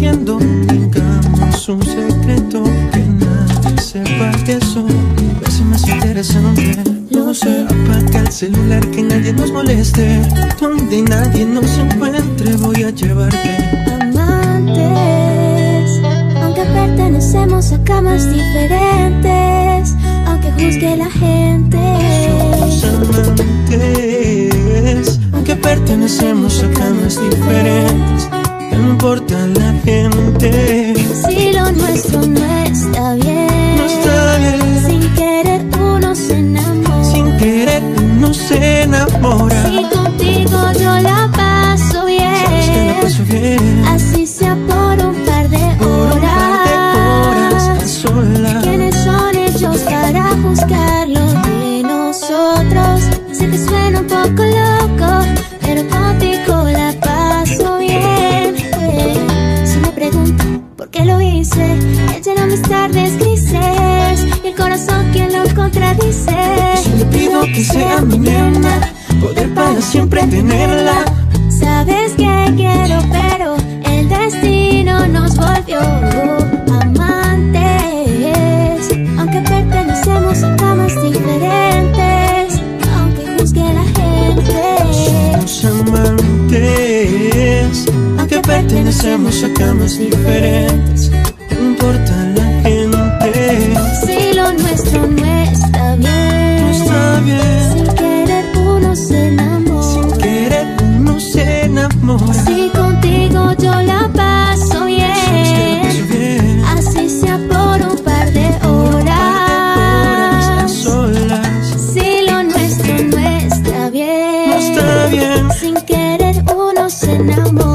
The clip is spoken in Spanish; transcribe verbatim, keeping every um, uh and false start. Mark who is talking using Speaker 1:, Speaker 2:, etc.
Speaker 1: haciendo? Tengamos un secreto, que nadie sepa que soy. Ver si más interesante. Lo sé, apaga el celular, que nadie nos moleste. Donde nadie nos encuentre voy a llevarte.
Speaker 2: Amantes, aunque pertenecemos a camas diferentes, aunque juzgue la gente.
Speaker 1: Somos amantes, aunque pertenecemos a camas diferentes, no importa la gente.
Speaker 2: Si lo nuestro no está bien,
Speaker 1: no está bien.
Speaker 2: Sin querer uno se enamora.
Speaker 1: Sin querer uno se enamora.
Speaker 2: Si contigo yo la paso bien,
Speaker 1: sabes que la paso bien.
Speaker 2: Así sea por un par de
Speaker 1: por
Speaker 2: horas.
Speaker 1: un par de horas a solas.
Speaker 2: ¿Quiénes son ellos para juzgarlo de nosotros? Sé que suena un poco loco, pero contigo la paso bien. Eh, si me preguntan por qué lo hice, él llenó mis tardes grises y el corazón quien lo contradice.
Speaker 1: Si le pido que sea mi nena, poder para siempre tenerla.
Speaker 2: Sabes que quiero, pero el destino nos volvió amantes, aunque pertenecemos a camas diferentes, aunque juzgue la gente.
Speaker 1: Somos amantes, aunque pertenecemos a camas diferentes, no importa la gente.
Speaker 2: Si lo nuestro no está bien,
Speaker 1: no está bien.
Speaker 2: Sin querer uno se enamora.
Speaker 1: Sin querer uno se enamora.
Speaker 2: Si contigo yo la paso bien,
Speaker 1: sabes que la paso bien.
Speaker 2: así sea por un par de horas,
Speaker 1: a solas.
Speaker 2: si lo nuestro no está bien,
Speaker 1: no está bien.
Speaker 2: sin querer uno se enamora.